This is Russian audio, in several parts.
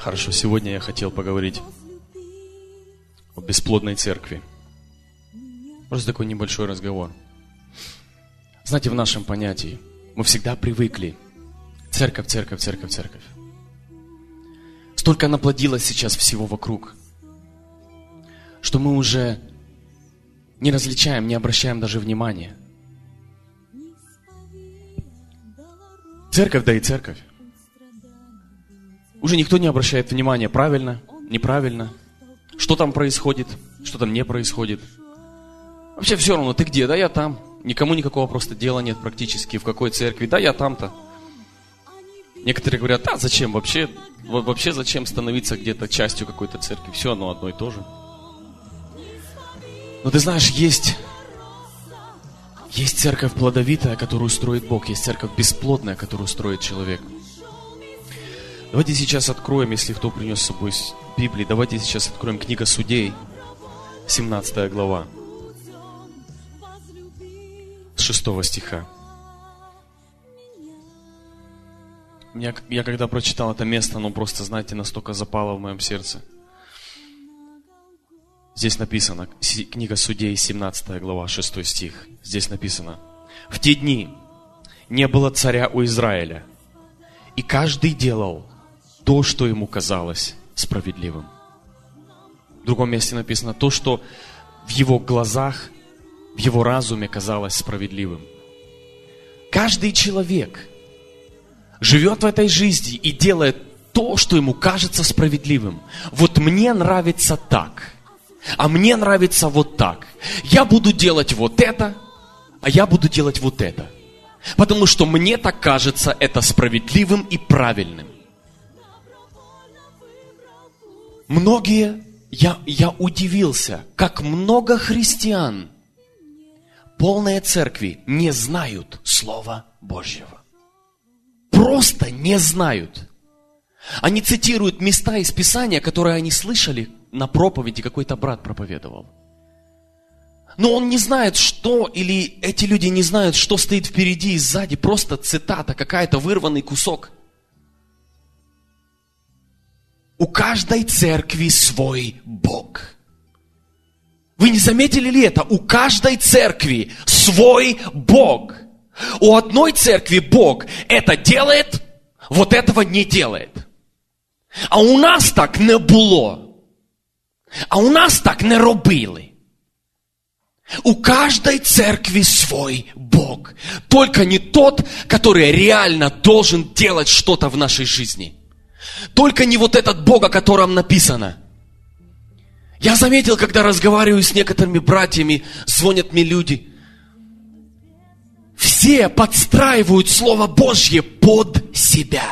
Хорошо, сегодня я хотел поговорить о бесплодной церкви. Просто такой небольшой разговор. Знаете, в нашем понятии мы всегда привыкли. Церковь, церковь, церковь, церковь. Столько наплодилось сейчас всего вокруг, что мы уже не различаем, не обращаем даже внимания. Церковь, да и церковь. Уже никто не обращает внимания, правильно, неправильно, что там происходит, что там не происходит. Вообще все равно, ты где? Да я там. Никому никакого просто дела нет практически, в какой церкви. Да я там-то. Некоторые говорят, а зачем вообще зачем становиться где-то частью какой-то церкви? Все одно и то же. Но ты знаешь, есть церковь плодовитая, которую строит Бог, есть церковь бесплодная, которую строит человек. Давайте сейчас откроем, если кто принес с собой Библию, давайте сейчас откроем книга Судей, 17 глава, с 6 стиха. Я когда прочитал это место, оно просто, знаете, настолько запало в моем сердце. Здесь написано, книга Судей, 17 глава, 6 стих. Здесь написано: «В те дни не было царя у Израиля, и каждый делал то, что ему казалось справедливым». В другом месте написано: то, что в его глазах, в его разуме казалось справедливым. Каждый человек живет в этой жизни и делает то, что ему кажется справедливым. Вот мне нравится так, а мне нравится вот так. Я буду делать вот это, а я буду делать вот это. Потому что мне так кажется это справедливым и правильным. Многие, я удивился, как много христиан, полные церкви, не знают Слова Божьего. Просто не знают. Они цитируют места из Писания, которые они слышали на проповеди, какой-то брат проповедовал. Но он не знает, что, или эти люди не знают, что стоит впереди и сзади. Просто цитата, какая-то вырванный кусок. У каждой церкви свой Бог. Вы не заметили ли это? У каждой церкви свой Бог. У одной церкви Бог это делает, вот этого не делает. А у нас так не було. А у нас так не робили. У каждой церкви свой Бог. Только не тот, который реально должен делать что-то в нашей жизни. Только не вот этот Бог, о котором написано. Я заметил, когда разговариваю с некоторыми братьями, звонят мне люди. Все подстраивают Слово Божье под себя.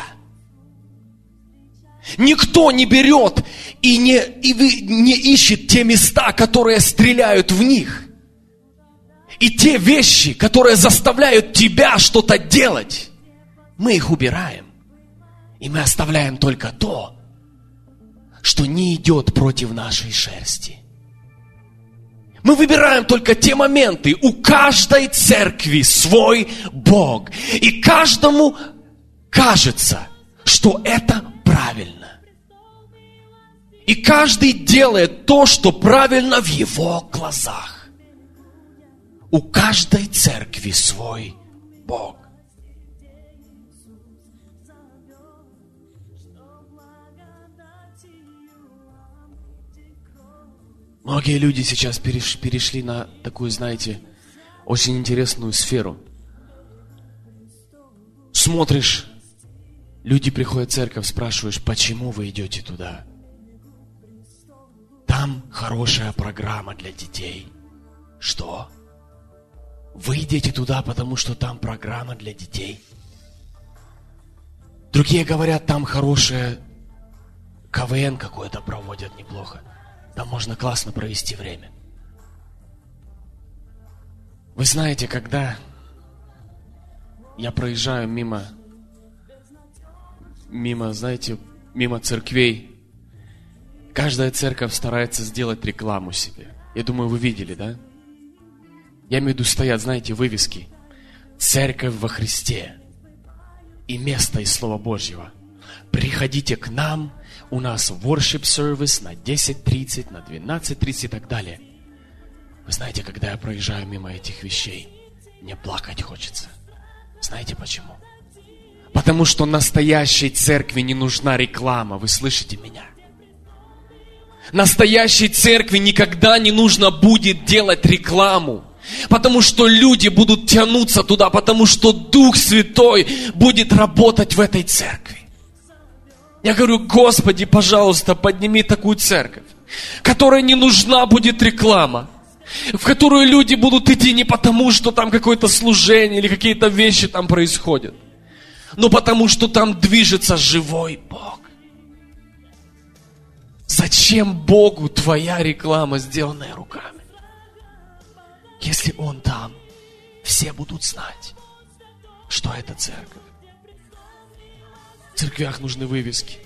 Никто не берет и не ищет те места, которые стреляют в них. И те вещи, которые заставляют тебя что-то делать, мы их убираем. И мы оставляем только то, что не идет против нашей шерсти. Мы выбираем только те моменты. У каждой церкви свой Бог. И каждому кажется, что это правильно. И каждый делает то, что правильно в его глазах. У каждой церкви свой Бог. Многие люди сейчас перешли на такую, знаете, очень интересную сферу. Смотришь, люди приходят в церковь, спрашиваешь, почему вы идете туда? Там хорошая программа для детей. Что? Вы идете туда, потому что там программа для детей? Другие говорят, там хорошее КВН какое-то проводят неплохо. Там можно классно провести время. Вы знаете, когда я проезжаю мимо церквей, каждая церковь старается сделать рекламу себе. Я думаю, вы видели, да? Я имею в виду, стоят, знаете, вывески. Церковь во Христе. И место из Слова Божьего. приходите к нам, у нас worship service на 10:30, на 12:30 и так далее. Вы знаете, когда я проезжаю мимо этих вещей, мне плакать хочется. Знаете почему? Потому что настоящей церкви не нужна реклама, вы слышите меня? Настоящей церкви никогда не нужно будет делать рекламу, потому что люди будут тянуться туда, потому что Дух Святой будет работать в этой церкви. Я говорю: Господи, пожалуйста, подними такую церковь, которой не нужна будет реклама, в которую люди будут идти не потому, что там какое-то служение или какие-то вещи там происходят, но потому, что там движется живой Бог. Зачем Богу твоя реклама, сделанная руками? Если Он там, все будут знать, что это церковь. В церквях нужны вывески,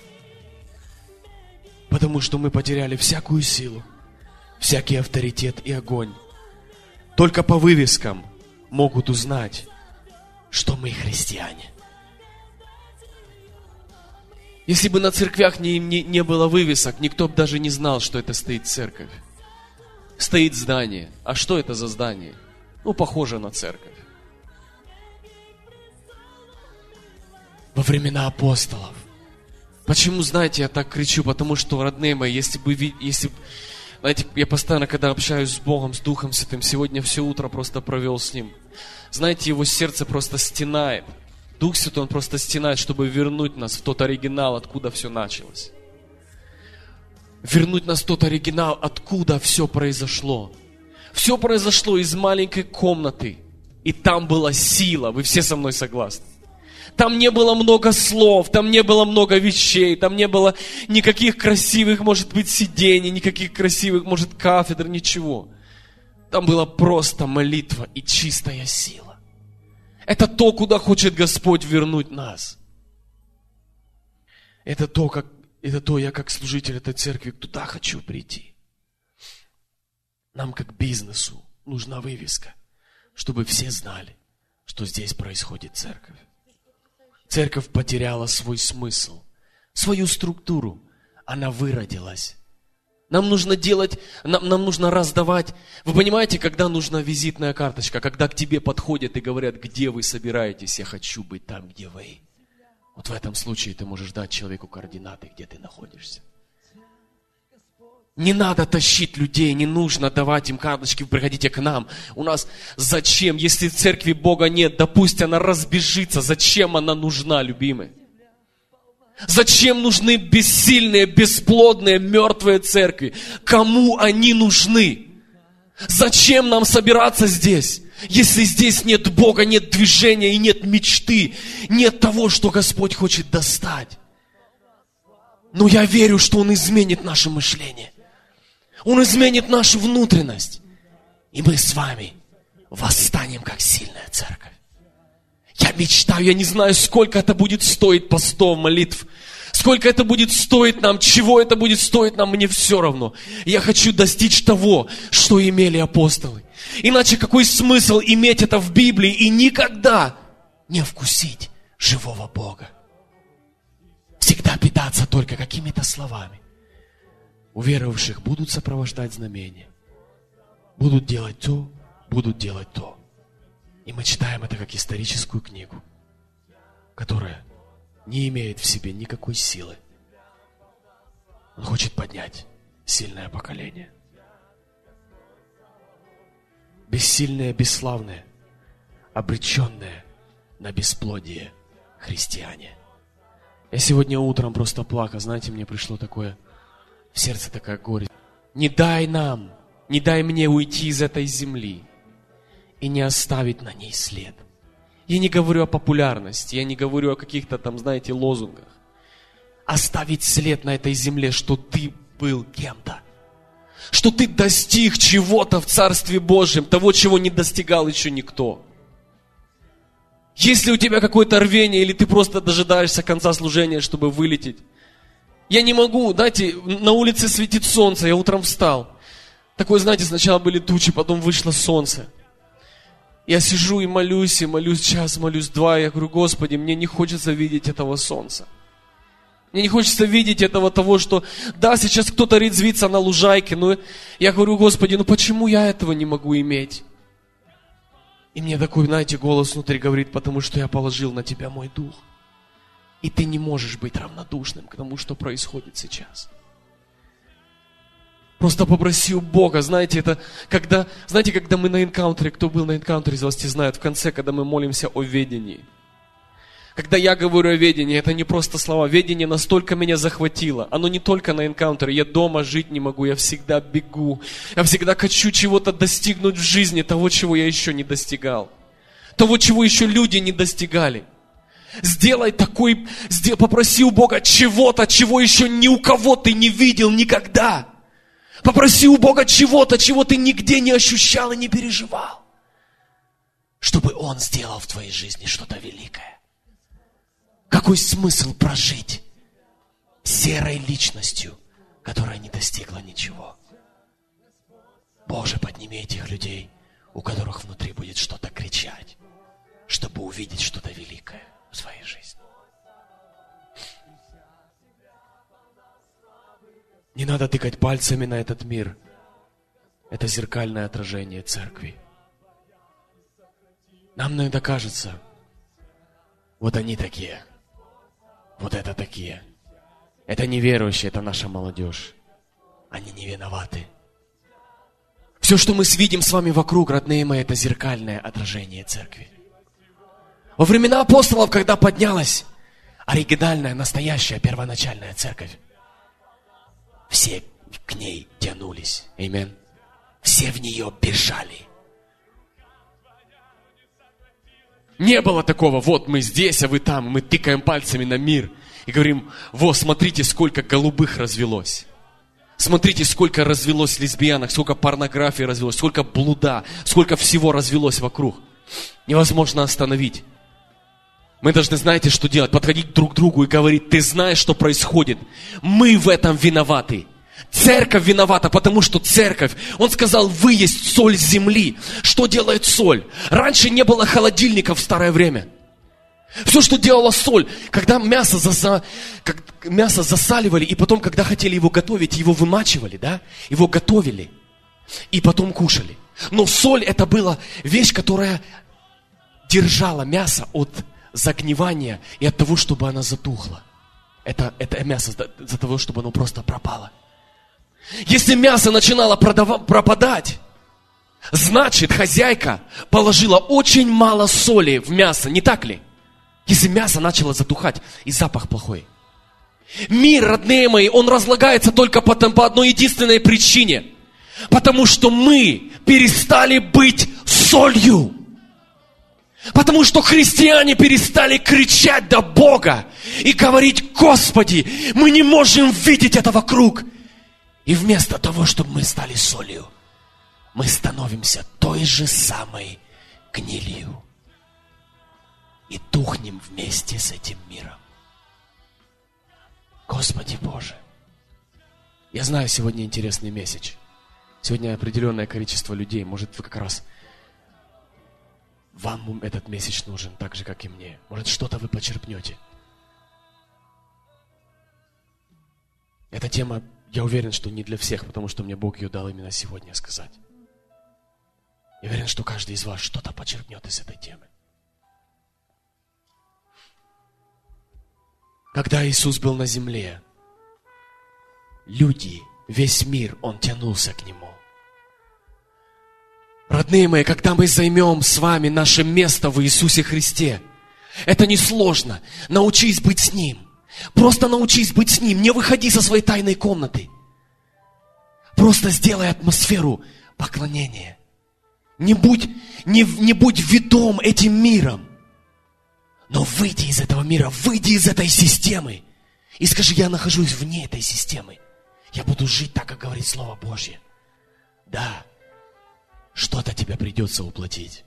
потому что мы потеряли всякую силу, всякий авторитет и огонь. Только по вывескам могут узнать, что мы христиане. Если бы на церквях не было вывесок, никто бы даже не знал, что это стоит церковь. Стоит здание. А что это за здание? Похоже на церковь. Во времена апостолов. Почему, знаете, я так кричу? Потому что, родные мои, знаете, я постоянно, когда общаюсь с Богом, с Духом Святым, сегодня все утро просто провел с Ним. Знаете, его сердце просто стенает. Дух Святой, Он просто стенает, чтобы вернуть нас в тот оригинал, откуда все началось. Вернуть нас в тот оригинал, откуда все произошло. Все произошло из маленькой комнаты. И там была сила. Вы все со мной согласны? Там не было много слов, там не было много вещей, там не было никаких красивых, может быть, сидений, никаких красивых, может, кафедр, ничего. Там была просто молитва и чистая сила. Это то, куда хочет Господь вернуть нас. Это то, я как служитель этой церкви туда хочу прийти. Нам как бизнесу нужна вывеска, чтобы все знали, что здесь происходит церковь. Церковь потеряла свой смысл, свою структуру. Она выродилась. Нам нужно нам нужно раздавать. Вы понимаете, когда нужна визитная карточка, когда к тебе подходят и говорят: где вы собираетесь, я хочу быть там, где вы. Вот в этом случае ты можешь дать человеку координаты, где ты находишься. Не надо тащить людей, не нужно давать им карточки, приходите к нам. У нас зачем? Если в церкви Бога нет, да пусть она разбежится. Зачем она нужна, любимые? Зачем нужны бессильные, бесплодные, мертвые церкви? Кому они нужны? Зачем нам собираться здесь, если здесь нет Бога, нет движения и нет мечты, нет того, что Господь хочет достать? Но я верю, что Он изменит наше мышление. Он изменит нашу внутренность. И мы с вами восстанем, как сильная церковь. Я мечтаю, я не знаю, сколько это будет стоить постов, молитв. Сколько это будет стоить нам, чего это будет стоить нам, мне все равно. Я хочу достичь того, что имели апостолы. Иначе какой смысл иметь это в Библии и никогда не вкусить живого Бога? Всегда питаться только какими-то словами. У верующих будут сопровождать знамения. Будут делать то, будут делать то. И мы читаем это как историческую книгу, которая не имеет в себе никакой силы. Он хочет поднять сильное поколение. Бессильные, бесславные, обреченные на бесплодие христиане. Я сегодня утром просто плакал. Знаете, мне пришло такое в сердце, такая горечь. Не дай мне уйти из этой земли и не оставить на ней след. Я не говорю о популярности, я не говорю о каких-то там, знаете, лозунгах. Оставить след на этой земле, что ты был кем-то. Что ты достиг чего-то в Царстве Божьем, того, чего не достигал еще никто. Если у тебя какое-то рвение, или ты просто дожидаешься конца служения, чтобы вылететь. Я не могу, знаете, на улице светит солнце, я утром встал. Такое, знаете, сначала были тучи, потом вышло солнце. Я сижу и молюсь час, молюсь два. Я говорю: Господи, мне не хочется видеть этого солнца. Мне не хочется видеть того, что, да, сейчас кто-то резвится на лужайке, но я говорю, Господи, почему я этого не могу иметь? И мне такой, знаете, голос внутри говорит, потому что я положил на тебя мой дух. И ты не можешь быть равнодушным к тому, что происходит сейчас. Просто попроси у Бога, знаете, это когда мы на энкаунтере, кто был на энкаунтере из вас, те знают, в конце, когда мы молимся о ведении. Когда я говорю о ведении, это не просто слова. Ведение настолько меня захватило. Оно не только на энкаунтере. Я дома жить не могу, я всегда бегу. Я всегда хочу чего-то достигнуть в жизни, того, чего я еще не достигал. Того, чего еще люди не достигали. Попроси у Бога чего-то, чего еще ни у кого ты не видел никогда. Попроси у Бога чего-то, чего ты нигде не ощущал и не переживал. Чтобы Он сделал в твоей жизни что-то великое. Какой смысл прожить серой личностью, которая не достигла ничего? Боже, подними этих людей, у которых внутри будет что-то кричать, чтобы увидеть что-то великое в своей жизни. Не надо тыкать пальцами на этот мир. Это зеркальное отражение церкви. Нам иногда кажется, вот они такие, вот это такие. Это неверующие, это наша молодежь. Они не виноваты. Все, что мы видим с вами вокруг, родные мои, это зеркальное отражение церкви. Во времена апостолов, когда поднялась оригинальная, настоящая, первоначальная церковь, все к ней тянулись. Аминь. Все в нее бежали. Не было такого, вот мы здесь, а вы там, мы тыкаем пальцами на мир и говорим, вот, смотрите, сколько голубых развелось. Смотрите, сколько развелось лесбиянок, сколько порнографии развелось, сколько блуда, сколько всего развелось вокруг. Невозможно остановить. Мы должны, знаете, что делать? Подходить друг к другу и говорить, ты знаешь, что происходит. Мы в этом виноваты. Церковь виновата, потому что церковь, он сказал, вы есть соль земли. Что делает соль? Раньше не было холодильников в старое время. Все, что делала соль, когда мясо засаливали, и потом, когда хотели его готовить, его вымачивали, да? Его готовили, и потом кушали. Но соль это была вещь, которая держала мясо от загнивания и от того, чтобы она затухла. Это мясо для того, чтобы оно просто пропало. Если мясо начинало пропадать, значит, хозяйка положила очень мало соли в мясо, не так ли? Если мясо начало затухать, и запах плохой. Мир, родные мои, он разлагается только по одной единственной причине. Потому что мы перестали быть солью. Потому что христиане перестали кричать до Бога и говорить, Господи, мы не можем видеть это вокруг. И вместо того, чтобы мы стали солью, мы становимся той же самой гнилью. И тухнем вместе с этим миром. Господи Боже. Я знаю, сегодня интересный месседж. Сегодня определенное количество людей, может, вы как раз... Вам этот месседж нужен так же, как и мне. Может, что-то вы почерпнете. Эта тема, я уверен, что не для всех, потому что мне Бог ее дал именно сегодня сказать. Я уверен, что каждый из вас что-то почерпнет из этой темы. Когда Иисус был на земле, люди, весь мир, Он тянулся к Нему. Родные мои, когда мы займем с вами наше место в Иисусе Христе, это несложно. Научись быть с Ним. Просто научись быть с Ним. Не выходи со своей тайной комнаты. Просто сделай атмосферу поклонения. Не будь ведом этим миром. Но выйди из этого мира, выйди из этой системы. И скажи, я нахожусь вне этой системы. Я буду жить так, как говорит Слово Божье. Да. Что-то тебе придется уплатить.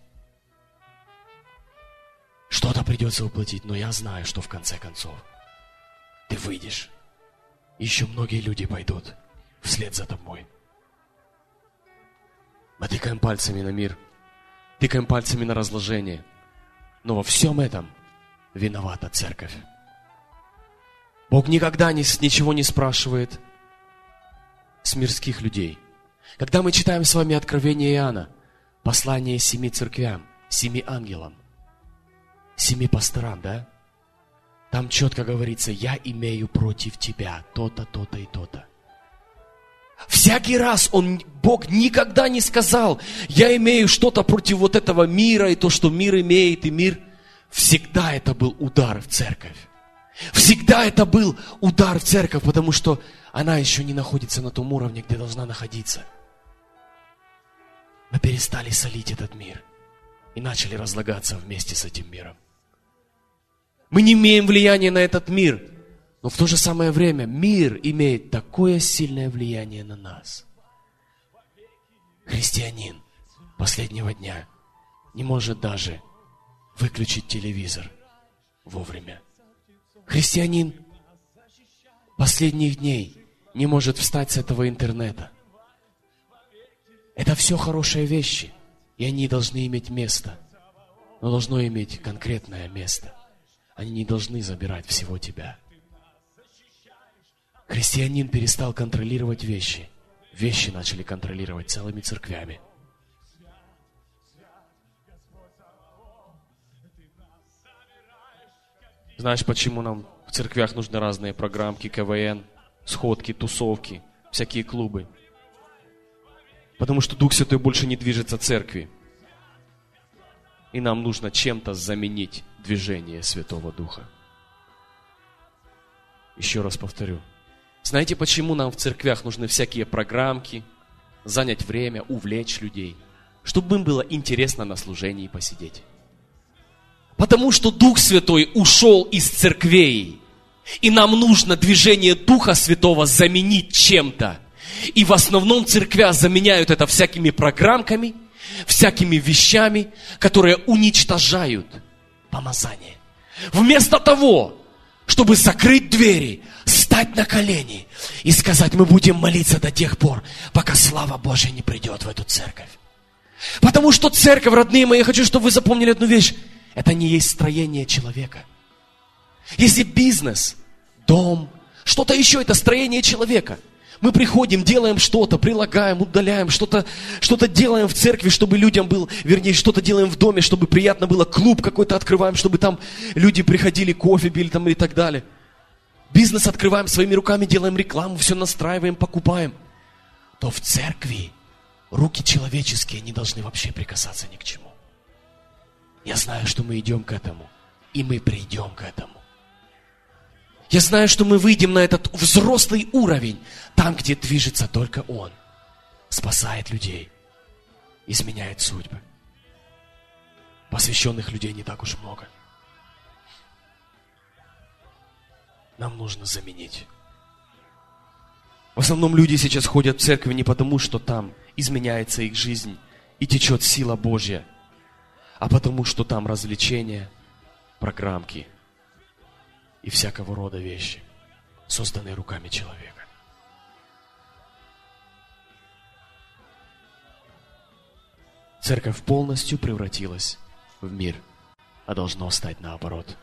Что-то придется уплатить, но я знаю, что в конце концов ты выйдешь. Еще многие люди пойдут вслед за тобой. Мы тыкаем пальцами на мир, тыкаем пальцами на разложение. Но во всем этом виновата церковь. Бог никогда ничего не спрашивает с мирских людей. Когда мы читаем с вами Откровение Иоанна, послание 7 церквям, 7 ангелам, 7 пасторам, да? Там четко говорится: я имею против тебя то-то, то-то и то-то. Всякий раз Бог никогда не сказал: я имею что-то против вот этого мира, и то, что мир имеет, и мир. Всегда это был удар в церковь. Всегда это был удар в церковь, потому что она еще не находится на том уровне, где должна находиться. Мы перестали солить этот мир и начали разлагаться вместе с этим миром. Мы не имеем влияния на этот мир, но в то же самое время мир имеет такое сильное влияние на нас. Христианин последнего дня не может даже выключить телевизор вовремя. Христианин последних дней не может встать с этого интернета. Это все хорошие вещи, и они должны иметь место, но должно иметь конкретное место. Они не должны забирать всего тебя. Христианин перестал контролировать вещи. Вещи начали контролировать целыми церквями. Знаешь, почему нам в церквях нужны разные программки, КВН, сходки, тусовки, всякие клубы? Потому что Дух Святой больше не движется церкви. И нам нужно чем-то заменить движение Святого Духа. Еще раз повторю. Знаете, почему нам в церквях нужны всякие программки, занять время, увлечь людей, чтобы им было интересно на служении посидеть? Потому что Дух Святой ушел из церквей, и нам нужно движение Духа Святого заменить чем-то. И в основном церквя заменяют это всякими программками, всякими вещами, которые уничтожают помазание. Вместо того, чтобы закрыть двери, стать на колени и сказать: мы будем молиться до тех пор, пока слава Божья не придет в эту церковь. Потому что церковь, родные мои, я хочу, чтобы вы запомнили одну вещь. Это не есть строение человека. Если бизнес, дом, что-то еще, это строение человека. Мы приходим, делаем что-то, прилагаем, удаляем, что-то делаем в церкви, чтобы людям было, вернее, что-то делаем в доме, чтобы приятно было, клуб какой-то открываем, чтобы там люди приходили, кофе пили там и так далее. Бизнес открываем своими руками, делаем рекламу, все настраиваем, покупаем. То в церкви руки человеческие не должны вообще прикасаться ни к чему. Я знаю, что мы идем к этому, и мы придем к этому. Я знаю, что мы выйдем на этот взрослый уровень, там, где движется только Он, спасает людей, изменяет судьбы. Посвященных людей не так уж много. Нам нужно заменить. В основном люди сейчас ходят в церковь не потому, что там изменяется их жизнь и течет сила Божья, а потому, что там развлечения, программки и всякого рода вещи, созданные руками человека. Церковь полностью превратилась в мир, а должно стать наоборот.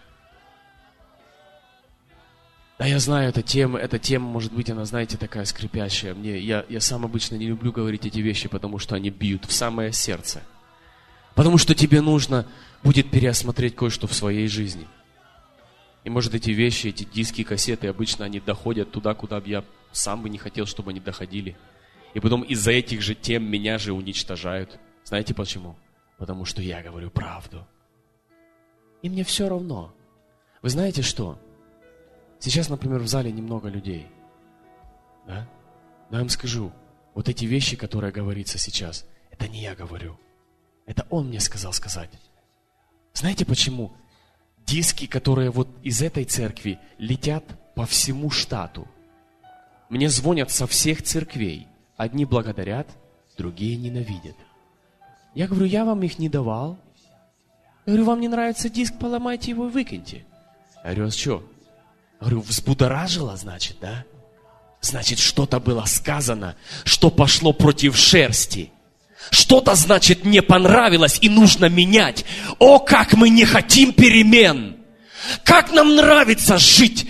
Да, я знаю, эта тема, может быть, она, знаете, такая скрипящая. Я сам обычно не люблю говорить эти вещи, потому что они бьют в самое сердце. Потому что тебе нужно будет переосмотреть кое-что в своей жизни. И может эти вещи, эти диски, кассеты, обычно они доходят туда, куда бы я сам бы не хотел, чтобы они доходили. И потом из-за этих же тем меня же уничтожают. Знаете почему? Потому что я говорю правду. И мне все равно. Вы знаете что? Сейчас, например, в зале немного людей. Да? Но я вам скажу, вот эти вещи, которые говорится сейчас, это не я говорю. Это Он мне сказал сказать. Знаете почему? Диски, которые вот из этой церкви летят по всему штату. Мне звонят со всех церквей. Одни благодарят, другие ненавидят. Я говорю, я вам их не давал. Я говорю, вам не нравится диск, поломайте его и выкиньте. Я говорю, а что? Я говорю, взбудоражило, значит, да? Значит, что-то было сказано, что пошло против шерсти. Что-то, значит, не понравилось и нужно менять. О, как мы не хотим перемен! Как нам нравится жить в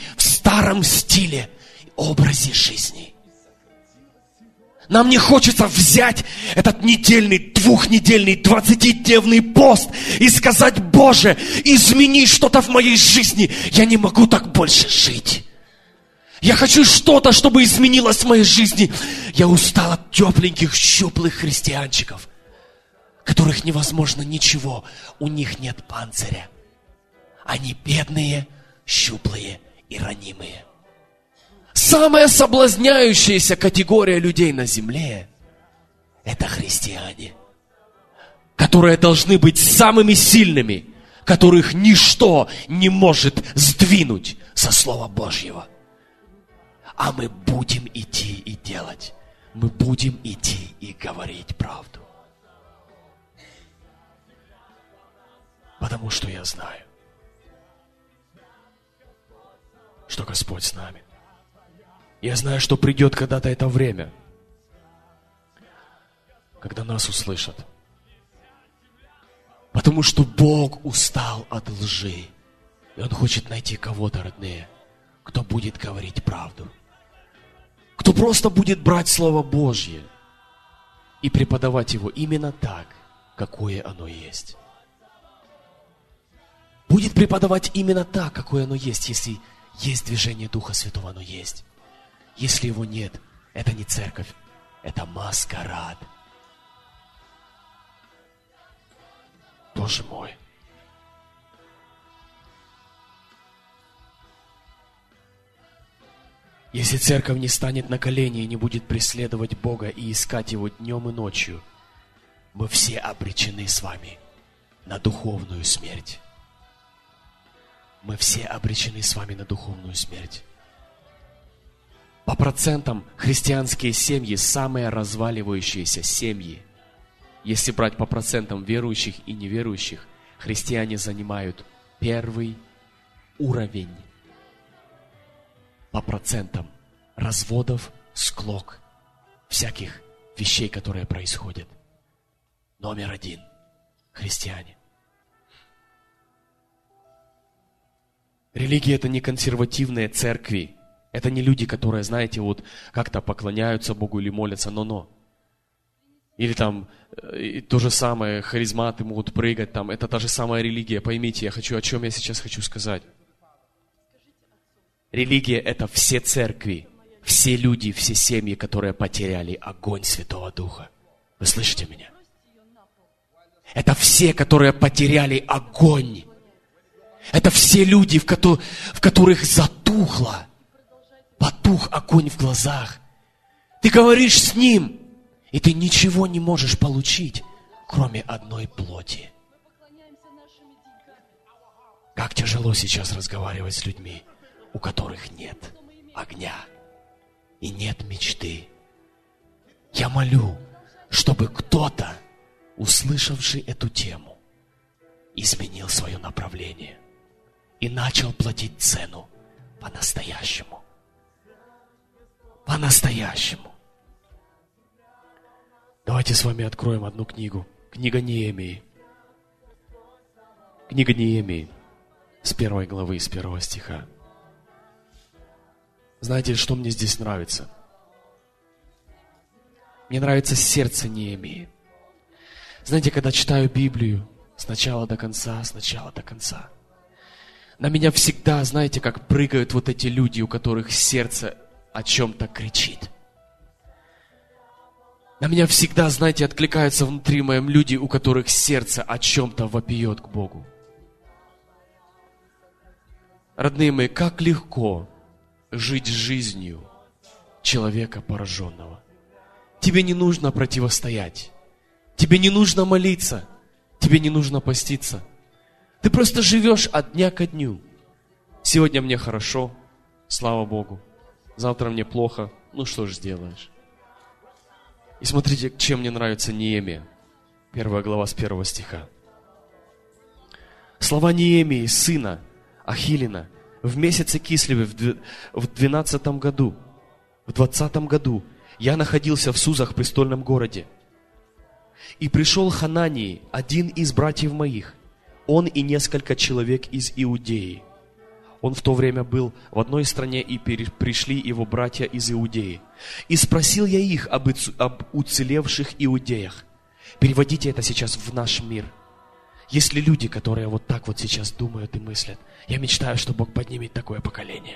старом стиле, образе жизни. Нам не хочется взять этот недельный, двухнедельный, 20-дневный пост и сказать: Боже, измени что-то в моей жизни. Я не могу так больше жить. Я хочу что-то, чтобы изменилось в моей жизни. Я устал от тепленьких, щуплых христианчиков, которых невозможно ничего. У них нет панциря. Они бедные, щуплые и ранимые. Самая соблазняющаяся категория людей на земле – это христиане, которые должны быть самыми сильными, которых ничто не может сдвинуть со Слова Божьего. А мы будем идти и делать. Мы будем идти и говорить правду. Потому что я знаю, что Господь с нами. Я знаю, что придет когда-то это время, когда нас услышат. Потому что Бог устал от лжи. И Он хочет найти кого-то, родные, кто будет говорить правду. Кто просто будет брать Слово Божье и преподавать его именно так, какое оно есть. Будет преподавать именно так, какое оно есть, если есть движение Духа Святого, оно есть. Если его нет, это не церковь, это маскарад. Боже мой. Если церковь не станет на колени и не будет преследовать Бога и искать Его днем и ночью, мы все обречены с вами на духовную смерть. Мы все обречены с вами на духовную смерть. По процентам христианские семьи самые разваливающиеся семьи. Если брать по процентам верующих и неверующих, христиане занимают первый уровень по процентам разводов, склок, всяких вещей, которые происходят. Номер один – христиане. Религия – это не консервативные церкви. Это не люди, которые, знаете, вот как-то поклоняются Богу или молятся, но. Или там то же самое, харизматы могут прыгать, там, это та же самая религия. Поймите, о чем я сейчас хочу сказать. Религия – это все церкви, все люди, все семьи, которые потеряли огонь Святого Духа. Вы слышите меня? Это все, которые потеряли огонь. Это все люди, в которых потух огонь в глазах. Ты говоришь с Ним, и ты ничего не можешь получить, кроме одной плоти. Как тяжело сейчас разговаривать с людьми, у которых нет огня и нет мечты. Я молю, чтобы кто-то, услышавший эту тему, изменил свое направление и начал платить цену по-настоящему. По-настоящему. Давайте с вами откроем одну книгу. Книга Неемии. Книга Неемии. С 1 главы, с 1 стиха. Знаете, что мне здесь нравится? Мне нравится сердце Неемии. Знаете, когда читаю Библию с начала до конца, на меня всегда, знаете, как прыгают вот эти люди, у которых сердце о чем-то кричит. На меня всегда, знаете, откликаются внутри моем люди, у которых сердце о чем-то вопиет к Богу. Родные мои, как легко жить жизнью человека пораженного. Тебе не нужно противостоять. Тебе не нужно молиться. Тебе не нужно поститься. Ты просто живешь от дня ко дню. Сегодня мне хорошо, слава Богу. Завтра мне плохо, ну что ж сделаешь. И смотрите, чем мне нравится Неемия. 1 глава с 1 стиха. Слова Неемии, сына Ахилина, в месяце Кислеве в 12 году, в 20 году, я находился в Сузах, престольном городе. И пришел Ханании, один из братьев моих, он и несколько человек из Иудеи. Он в то время был в одной стране, и пришли его братья из Иудеи. И спросил я их об уцелевших иудеях. Переводите это сейчас в наш мир. Есть ли люди, которые вот так вот сейчас думают и мыслят? Я мечтаю, что Бог поднимет такое поколение.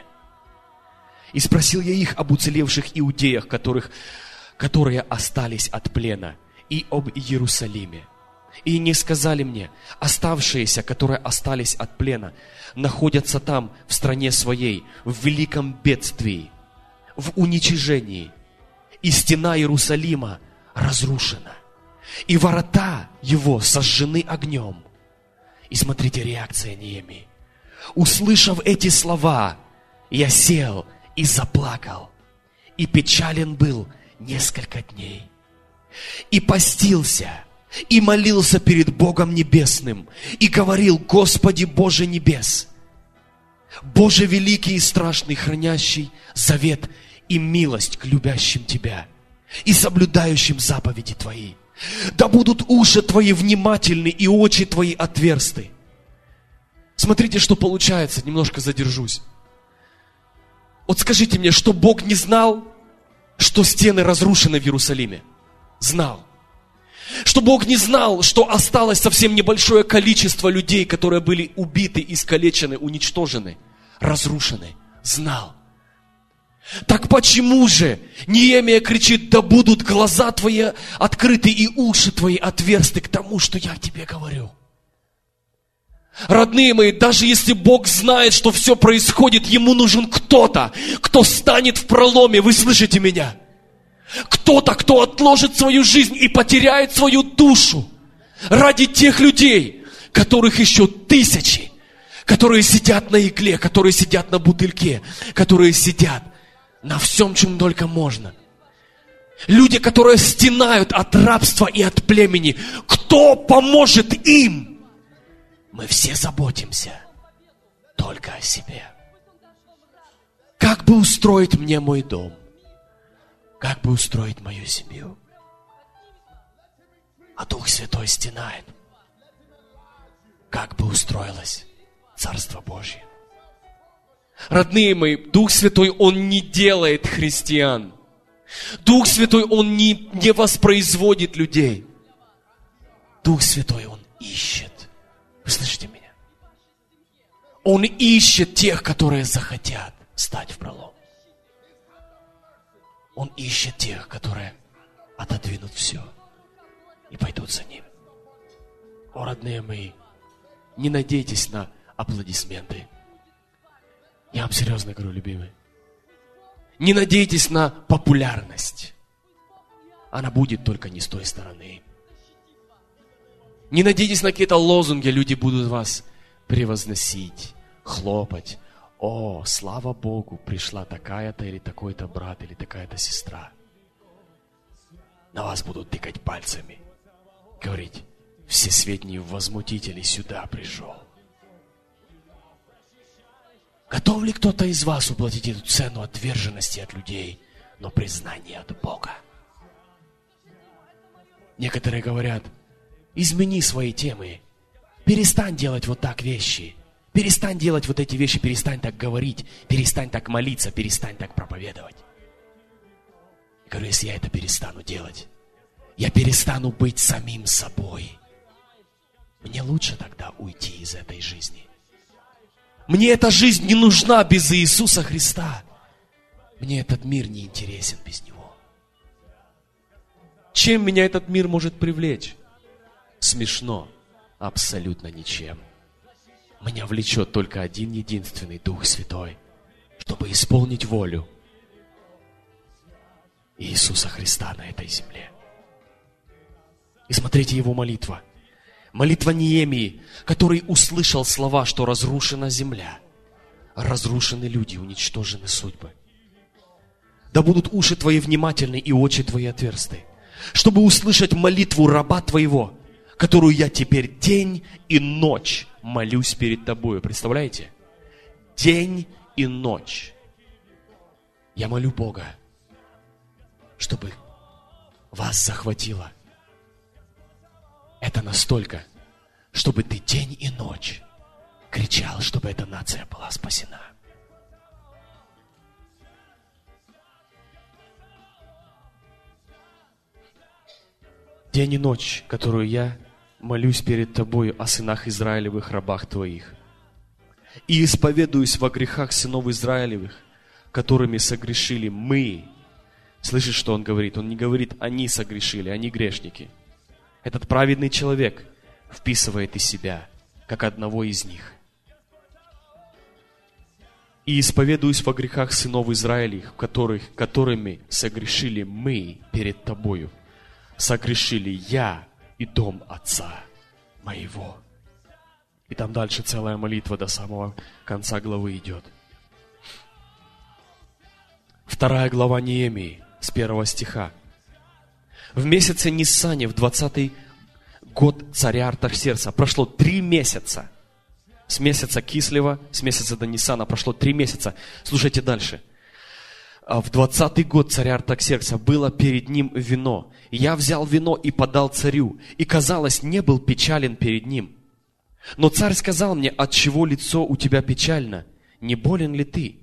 И спросил я их об уцелевших иудеях, которые остались от плена, и об Иерусалиме. И не сказали мне: оставшиеся, которые остались от плена, находятся там, в стране своей, в великом бедствии, в уничижении. И стена Иерусалима разрушена, и ворота его сожжены огнем. И смотрите, реакция Неемии. Услышав эти слова, я сел и заплакал, и печален был несколько дней. И постился, и молился перед Богом Небесным, и говорил: Господи Боже небес, Боже великий и страшный, хранящий завет и милость к любящим Тебя и соблюдающим заповеди Твои, да будут уши Твои внимательны и очи Твои отверсты. Смотрите, что получается, немножко задержусь. Вот скажите мне, что Бог не знал, что стены разрушены в Иерусалиме? Знал. Что Бог не знал, что осталось совсем небольшое количество людей, которые были убиты, искалечены, уничтожены, разрушены? Знал. Так почему же Неемия кричит: да будут глаза твои открыты и уши твои отверсты к тому, что я тебе говорю? Родные мои, даже если Бог знает, что все происходит, Ему нужен кто-то, кто станет в проломе, вы слышите меня? Кто-то, кто отложит свою жизнь и потеряет свою душу ради тех людей, которых еще тысячи, которые сидят на игле, которые сидят на бутыльке, которые сидят на всем, чем только можно. Люди, которые стенают от рабства и от племени. Кто поможет им? Мы все заботимся только о себе. Как бы устроить мне мой дом? Как бы устроить мою семью? А Дух Святой стенает. Как бы устроилось Царство Божье? Родные мои, Дух Святой, Он не делает христиан. Дух Святой, Он не воспроизводит людей. Дух Святой, Он ищет. Вы слышите меня? Он ищет тех, которые захотят стать в пролом. Он ищет тех, которые отодвинут все и пойдут за Ним. О, родные мои, не надейтесь на аплодисменты. Я вам серьезно говорю, любимые. Не надейтесь на популярность. Она будет только не с той стороны. Не надейтесь на какие-то лозунги, люди будут вас превозносить, хлопать. О, слава Богу, пришла такая-то или такой-то брат, или такая-то сестра. На вас будут тыкать пальцами, говорить: всесветний возмутитель сюда пришел. Готов ли кто-то из вас уплатить эту цену отверженности от людей, но признания от Бога? Некоторые говорят: измени свои темы, перестань делать вот так вещи, перестань делать вот эти вещи, перестань так говорить, перестань так молиться, перестань так проповедовать. Я говорю, если я это перестану делать, я перестану быть самим собой. Мне лучше тогда уйти из этой жизни. Мне эта жизнь не нужна без Иисуса Христа. Мне этот мир не интересен без Него. Чем меня этот мир может привлечь? Смешно. Абсолютно ничем. Меня влечет только один единственный Дух Святой, чтобы исполнить волю Иисуса Христа на этой земле. И смотрите его молитва. Молитва Неемии, который услышал слова, что разрушена земля, разрушены люди, уничтожены судьбы. Да будут уши твои внимательны и очи твои отверсты, чтобы услышать молитву раба твоего, которую я теперь день и ночь молюсь перед тобою. Представляете? День и ночь. Я молю Бога, чтобы вас захватило. Это настолько, чтобы ты день и ночь кричал, чтобы эта нация была спасена. День и ночь, которую я молюсь перед Тобою о сынах Израилевых, рабах Твоих, и исповедуюсь во грехах сынов Израилевых, которыми согрешили мы. Слышишь, что он говорит? Он не говорит, они согрешили, они грешники. Этот праведный человек вписывает из себя, как одного из них. И исповедуюсь во грехах сынов Израилевых, которыми согрешили мы перед Тобою. Согрешили я и дом отца моего. И там дальше целая молитва до самого конца главы идет. 2 глава Неемии, с 1 стиха. В месяце Ниссане, в 20-й год царя Артахсеркса, прошло 3 месяца. С месяца Кислева, с месяца до Ниссана прошло 3 месяца. Слушайте дальше. В 20-й год царя Артахсеркса было перед ним вино. Я взял вино и подал царю, и, казалось, не был печален перед ним. Но царь сказал мне, отчего лицо у тебя печально? Не болен ли ты?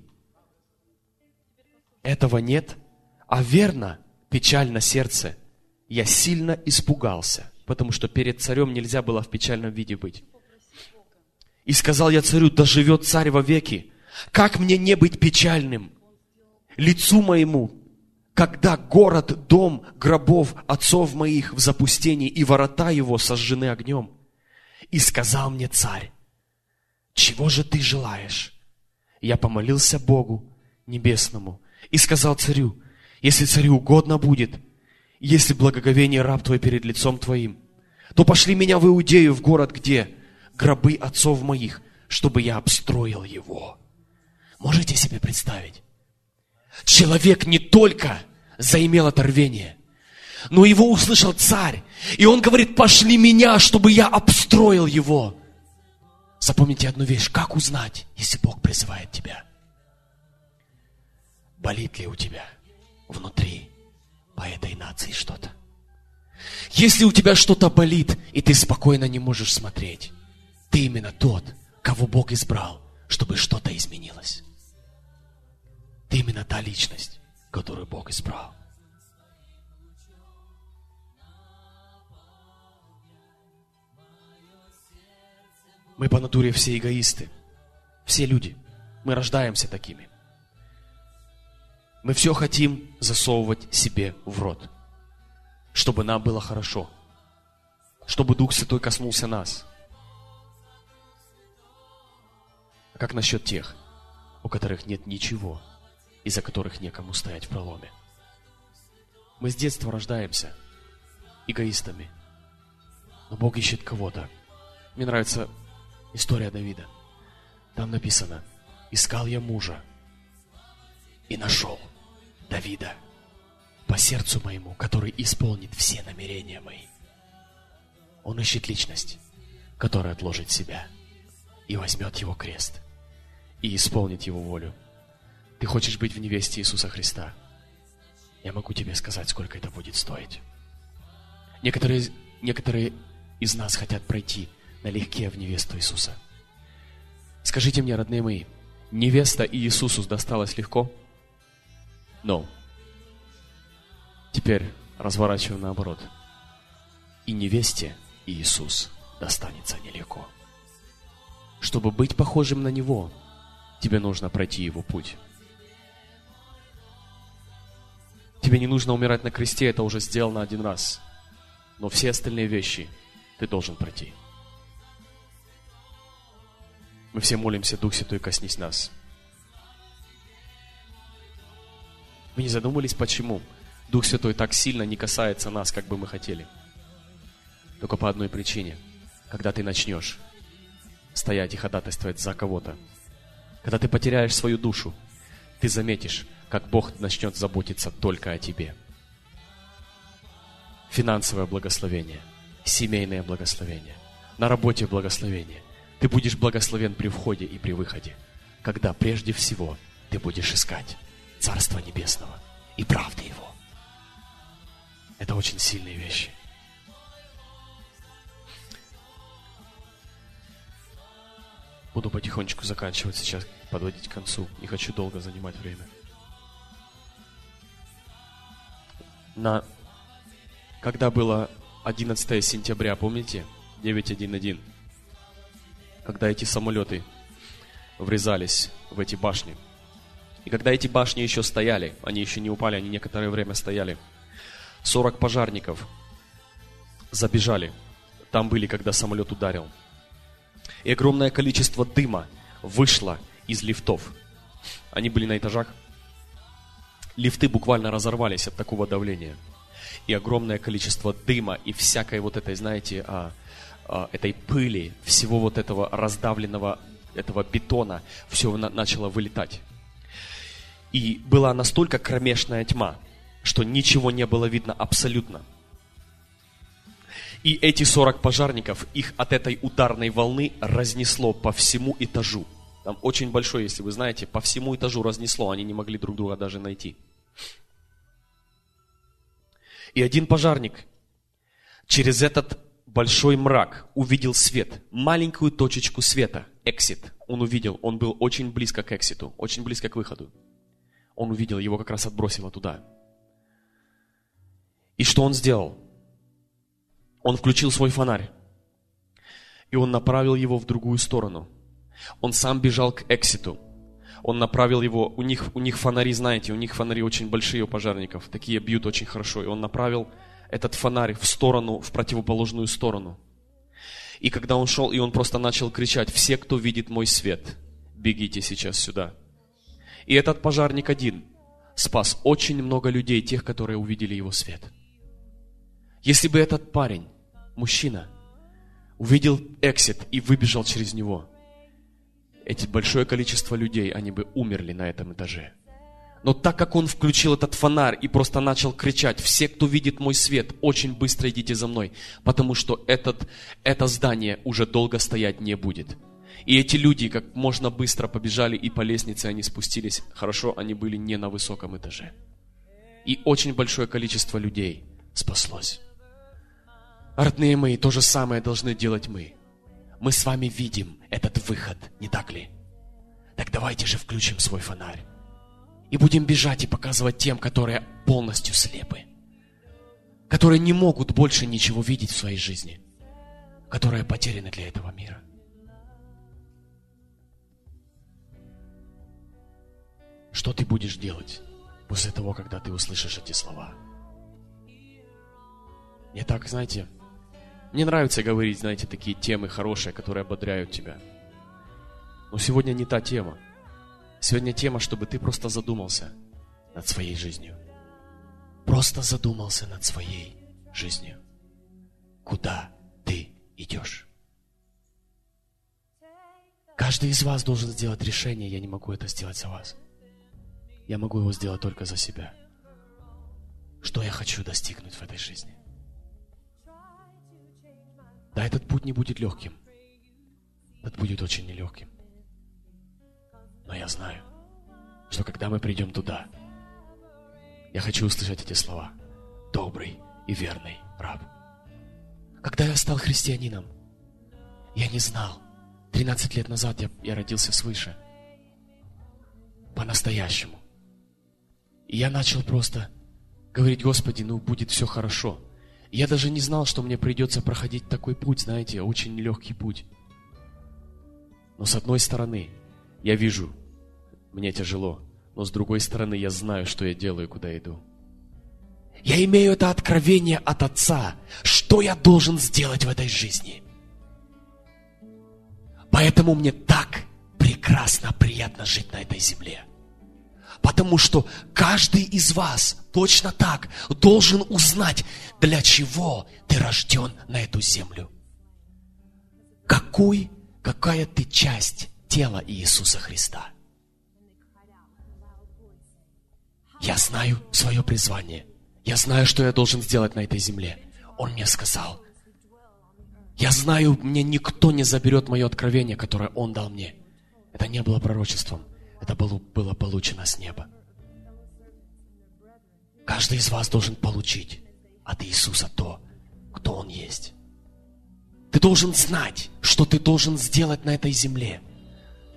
Этого нет, а верно, печально сердце. Я сильно испугался, потому что перед царем нельзя было в печальном виде быть. И сказал я царю, да живет царь вовеки. Как мне не быть печальным? Лицу моему, когда город, дом гробов отцов моих в запустении, и ворота его сожжены огнем. И сказал мне царь, чего же ты желаешь? Я помолился Богу небесному и сказал царю, если царю угодно будет, если благоговение раб твой перед лицом твоим, то пошли меня в Иудею, в город, где гробы отцов моих, чтобы я обстроил его. Можете себе представить? Человек не только заимел это рвение, но его услышал царь. И он говорит, пошли меня, чтобы я обстроил его. Запомните одну вещь. Как узнать, если Бог призывает тебя? Болит ли у тебя внутри по этой нации что-то? Если у тебя что-то болит, и ты спокойно не можешь смотреть, ты именно тот, кого Бог избрал, чтобы что-то изменилось. Ты именно та личность, которую Бог избрал. Мы по натуре все эгоисты. Все люди. Мы рождаемся такими. Мы все хотим засовывать себе в рот, чтобы нам было хорошо, чтобы Дух Святой коснулся нас. А как насчет тех, у которых нет ничего, из-за которых некому стоять в проломе? Мы с детства рождаемся эгоистами, но Бог ищет кого-то. Мне нравится история Давида. Там написано, искал я мужа и нашел Давида по сердцу моему, который исполнит все намерения мои. Он ищет личность, которая отложит себя и возьмет его крест и исполнит его волю. Ты хочешь быть в невесте Иисуса Христа? Я могу тебе сказать, сколько это будет стоить. Некоторые из нас хотят пройти налегке в невесту Иисуса. Скажите мне, родные мои, невеста и Иисусу досталось легко? No. Теперь разворачиваем наоборот. И невесте Иисус достанется нелегко. Чтобы быть похожим на Него, тебе нужно пройти Его путь. Тебе не нужно умирать на кресте, это уже сделано один раз. Но все остальные вещи ты должен пройти. Мы все молимся, Дух Святой, коснись нас. Вы не задумывались, почему Дух Святой так сильно не касается нас, как бы мы хотели? Только по одной причине. Когда ты начнешь стоять и ходатайствовать за кого-то, когда ты потеряешь свою душу, ты заметишь, как Бог начнет заботиться только о тебе. Финансовое благословение, семейное благословение, на работе благословение. Ты будешь благословен при входе и при выходе, когда прежде всего ты будешь искать Царства Небесного и правды Его. Это очень сильные вещи. Буду потихонечку заканчивать сейчас, подводить к концу. Не хочу долго занимать время. Когда было 11 сентября, помните? 9.1.1. Когда эти самолеты врезались в эти башни. И когда эти башни еще стояли, они еще не упали, они некоторое время стояли, 40 пожарников забежали. Там были, когда самолет ударил. И огромное количество дыма вышло из лифтов. Они были на этажах. Лифты буквально разорвались от такого давления. И огромное количество дыма и всякой вот этой, знаете, этой пыли, всего вот этого раздавленного, этого бетона, все начало вылетать. И была настолько кромешная тьма, что ничего не было видно абсолютно. И эти 40 пожарников, их от этой ударной волны разнесло по всему этажу. Там очень большой, если вы знаете, по всему этажу разнесло, они не могли друг друга даже найти. И один пожарник через этот большой мрак увидел свет, маленькую точечку света, эксит. Он увидел, он был очень близко к экситу, очень близко к выходу. Он увидел, его как раз отбросило туда. И что он сделал? Он включил свой фонарь, и он направил его в другую сторону. Он сам бежал к экситу. Он направил его, у них фонари, знаете, у них фонари очень большие у пожарников, такие бьют очень хорошо. И он направил этот фонарь в сторону, в противоположную сторону. И когда он шел, и он просто начал кричать: «Все, кто видит мой свет, бегите сейчас сюда». И этот пожарник один спас очень много людей, тех, которые увидели его свет. Если бы этот парень, мужчина, увидел эксит и выбежал через него, эти большое количество людей, они бы умерли на этом этаже. Но так как он включил этот фонарь и просто начал кричать: «Все, кто видит мой свет, очень быстро идите за мной», потому что это здание уже долго стоять не будет. И эти люди как можно быстро побежали, и по лестнице они спустились. Хорошо, они были не на высоком этаже. И очень большое количество людей спаслось. Родные мои, то же самое должны делать мы. Мы с вами видим этот выход, не так ли? Так давайте же включим свой фонарь. И будем бежать и показывать тем, которые полностью слепы. Которые не могут больше ничего видеть в своей жизни. Которые потеряны для этого мира. Что ты будешь делать после того, когда ты услышишь эти слова? Мне так, знаете, мне нравится говорить, знаете, такие темы хорошие, которые ободряют тебя. Но сегодня не та тема. Сегодня тема, чтобы ты просто задумался над своей жизнью. Просто задумался над своей жизнью. Куда ты идешь? Каждый из вас должен сделать решение, я не могу это сделать за вас. Я могу его сделать только за себя. Что я хочу достигнуть в этой жизни? Да, этот путь не будет легким. Этот будет очень нелегким. Но я знаю, что когда мы придем туда, я хочу услышать эти слова: «Добрый и верный раб». Когда я стал христианином, я не знал. 13 лет назад я родился свыше. По-настоящему. И я начал просто говорить: «Господи, будет все хорошо». Я даже не знал, что мне придется проходить такой путь, знаете, очень нелегкий путь. Но с одной стороны, я вижу, мне тяжело, но с другой стороны, я знаю, что я делаю, куда иду. Я имею это откровение от Отца, что я должен сделать в этой жизни. Поэтому мне так прекрасно, приятно жить на этой земле. Потому что каждый из вас точно так должен узнать, для чего ты рожден на эту землю. Какая ты часть тела Иисуса Христа. Я знаю свое призвание. Я знаю, что я должен сделать на этой земле. Он мне сказал. Я знаю, мне никто не заберет мое откровение, которое Он дал мне. Это не было пророчеством. Это было получено с неба. Каждый из вас должен получить от Иисуса то, кто Он есть. Ты должен знать, что ты должен сделать на этой земле.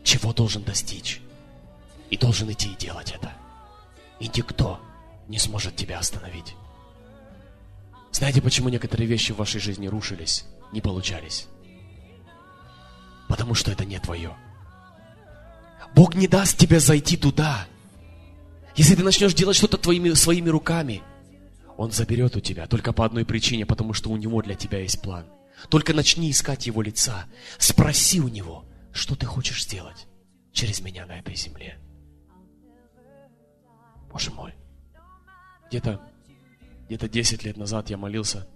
чего должен достичь. И должен идти и делать это. И никто не сможет тебя остановить. Знаете, почему некоторые вещи в вашей жизни рушились, не получались? Потому что это не твое. Бог не даст тебе зайти туда. Если ты начнешь делать что-то своими руками, Он заберет у тебя только по одной причине, потому что у Него для тебя есть план. Только начни искать Его лица. Спроси у Него, что ты хочешь сделать через меня на этой земле. Боже мой. Где-то 10 лет назад я молился.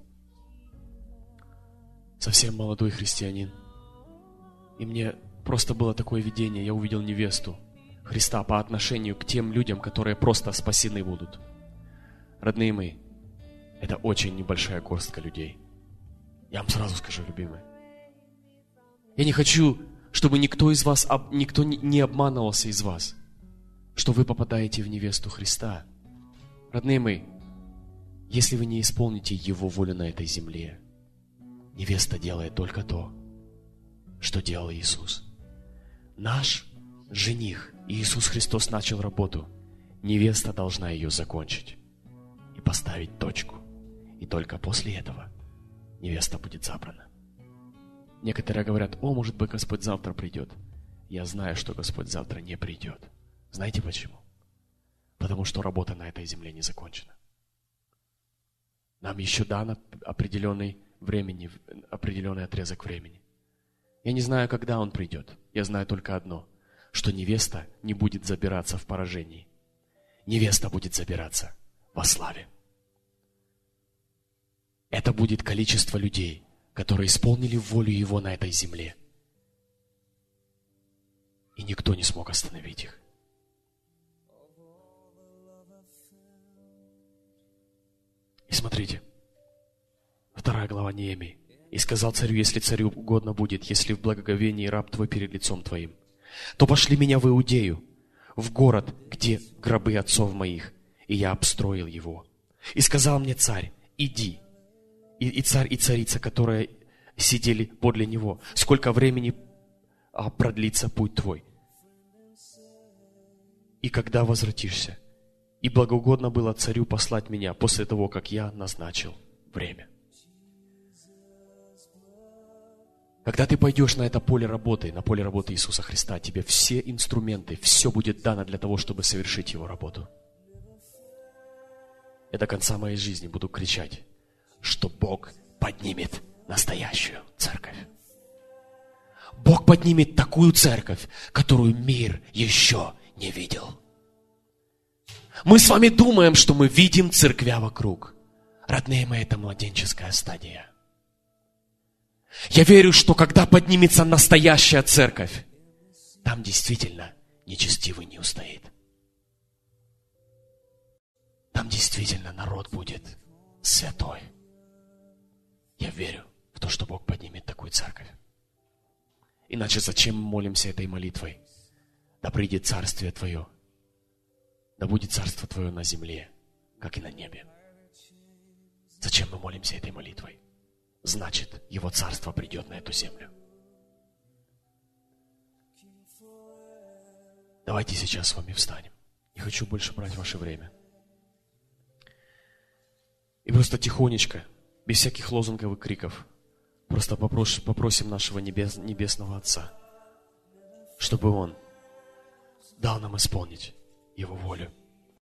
Совсем молодой христианин. И мне просто было такое видение. Я увидел невесту Христа по отношению к тем людям, которые просто спасены будут. Родные мои, это очень небольшая горстка людей. Я вам сразу скажу, любимые. Я не хочу, чтобы никто из вас, никто не обманывался из вас, что вы попадаете в невесту Христа. Родные мои, если вы не исполните Его волю на этой земле, невеста делает только то, что делал Иисус. Наш жених, Иисус Христос, начал работу. Невеста должна ее закончить и поставить точку. И только после этого невеста будет забрана. Некоторые говорят: о, может быть, Господь завтра придет. Я знаю, что Господь завтра не придет. Знаете почему? Потому что работа на этой земле не закончена. Нам еще дан определенный отрезок времени. Я не знаю, когда Он придет. Я знаю только одно, что невеста не будет забираться в поражении. Невеста будет забираться во славе. Это будет количество людей, которые исполнили волю Его на этой земле. И никто не смог остановить их. И смотрите, 2 глава Неемии. «И сказал царю: если царю угодно будет, если в благоговении раб твой перед лицом твоим, то пошли меня в Иудею, в город, где гробы отцов моих, и я обстроил его. И сказал мне царь: иди». И царь, и царица, которые сидели подле него: сколько времени продлится путь твой? И когда возвратишься? И благоугодно было царю послать меня после того, как я назначил время. Когда ты пойдешь на это поле работы, на поле работы Иисуса Христа, тебе все инструменты, все будет дано для того, чтобы совершить Его работу. Я до конца моей жизни буду кричать, что Бог поднимет настоящую церковь. Бог поднимет такую церковь, которую мир еще не видел. Мы с вами думаем, что мы видим церквя вокруг. Родные мои, это младенческая стадия. Я верю, что когда поднимется настоящая церковь, там действительно нечестивый не устоит. Там действительно народ будет святой. Я верю в то, что Бог поднимет такую церковь. Иначе зачем мы молимся этой молитвой? Да придет Царствие Твое, да будет Царство Твое на земле, как и на небе. Зачем мы молимся этой молитвой? Значит, Его Царство придет на эту землю. Давайте сейчас с вами встанем. Не хочу больше брать ваше время. И просто тихонечко, без всяких лозунговых криков, просто попросим нашего Небесного Отца, чтобы Он дал нам исполнить Его волю.